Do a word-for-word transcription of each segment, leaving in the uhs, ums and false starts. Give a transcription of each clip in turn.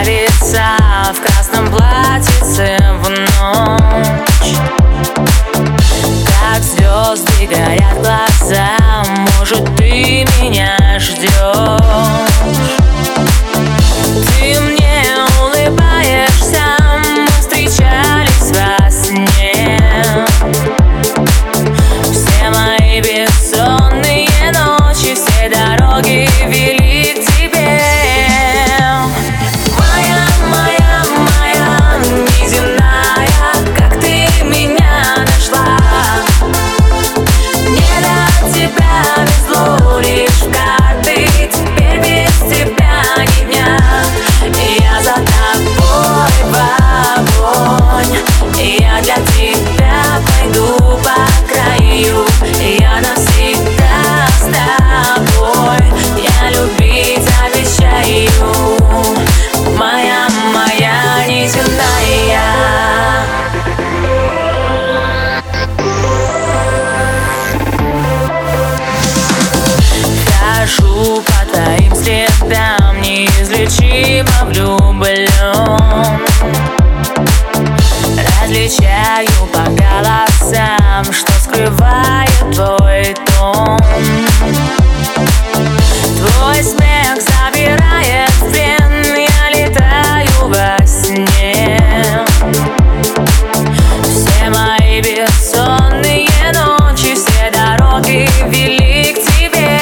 красавица в красном платьице в ночь. Как звезды горят глаза, может, ты меня ждешь. Ты мне улыбаешься, мы встречались во сне. Все мои бессонные ночи, все дороги вели к тебе. Моя, моя, моя неземная, как ты меня нашла. Мне до тебя везло лишь в карты, теперь без тебя ни дня. И я за тобой в огонь, и я для тебя пойду по краю. И я навсегда с тобой, я любить обещаю. Моя, моя неземная. Хожу по твоим следам, неизлечимо влюблен. Различаю по голосам, что скрывает твой тон. Твой смех забирает в плен, я летаю во сне. Все мои бессонные ночи, все дороги вели к тебе.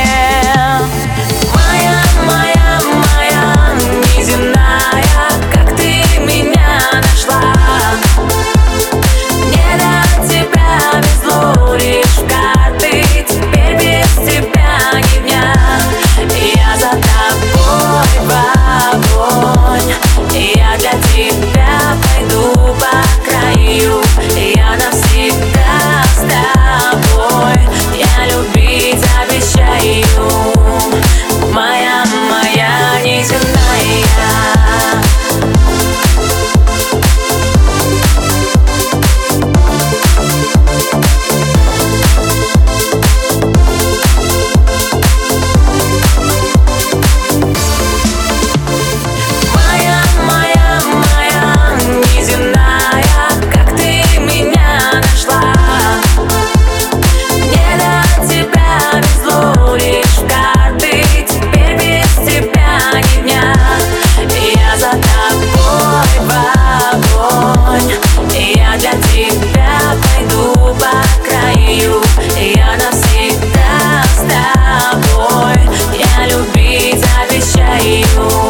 Моя, моя, моя неземная, как ты меня нашла. Мне до тебя везло лишь в карты, теперь без тебя ни дня. И я за тобой в огонь, и я для тебя пойду по краю. И я навсегда с тобой, я любить обещаю. Моя, моя неземная. Я навсегда с тобой, я любить обещаю.